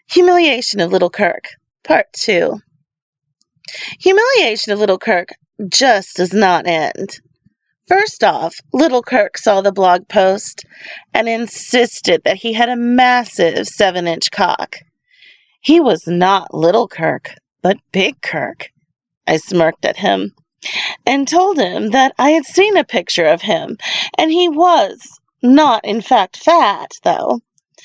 Humiliation of Little Kirk, Part 2. Humiliation of Little Kirk just does not end. First off, Little Kirk saw the blog post and insisted that he had a massive 7-inch cock. He was not Little Kirk, but Big Kirk. I smirked at him and told him that I had seen a picture of him, and he was not, in fact, fat, though.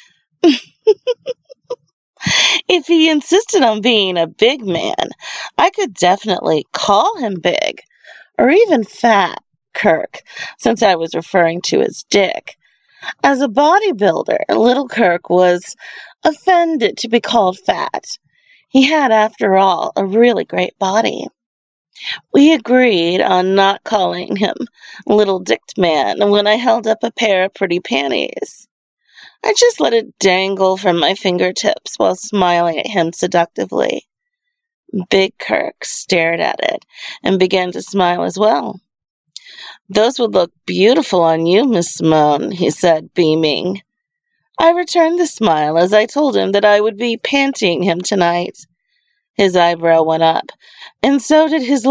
If he insisted on being a big man, I could definitely call him big, or even fat Kirk, since I was referring to his dick. As a bodybuilder, Little Kirk was offended to be called fat. He had, after all, a really great body. We agreed on not calling him Little Dicked Man when I held up a pair of pretty panties. I just let it dangle from my fingertips while smiling at him seductively. Big Kirk stared at it and began to smile as well. "Those would look beautiful on you, Miss Simone," he said, beaming. I returned the smile as I told him that I would be pantying him tonight. His eyebrow went up, and so did his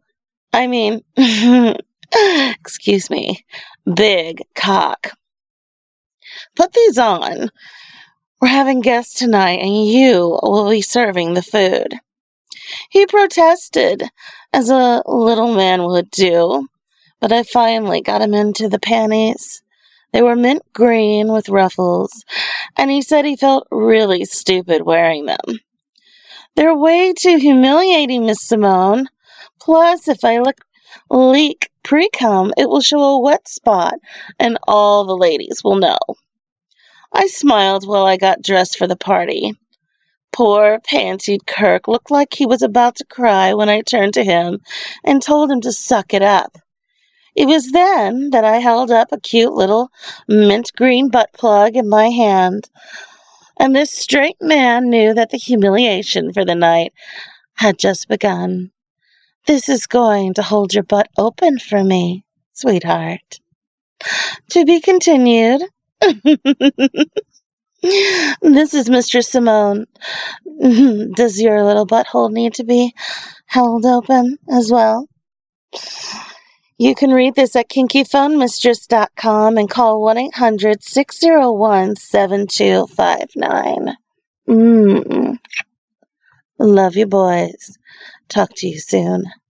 excuse me, big cock. "Put these on. We're having guests tonight, and you will be serving the food." He protested, as a little man would do, but I finally got him into the panties. They were mint green with ruffles, and he said he felt really stupid wearing them. "They're way too humiliating, Miss Simone. Plus, if I leak pre-cum, it will show a wet spot, and all the ladies will know." I smiled while I got dressed for the party. Poor, pantied Kirk looked like he was about to cry when I turned to him and told him to suck it up. It was then that I held up a cute little mint green butt plug in my hand, and this straight man knew that the humiliation for the night had just begun. "This is going to hold your butt open for me, sweetheart." To be continued. This is Mistress Simone. Does your little butthole need to be held open as well? You can read this at kinkyphonemistress.com and call 1-800-601-7259. Love you, boys. Talk to you soon.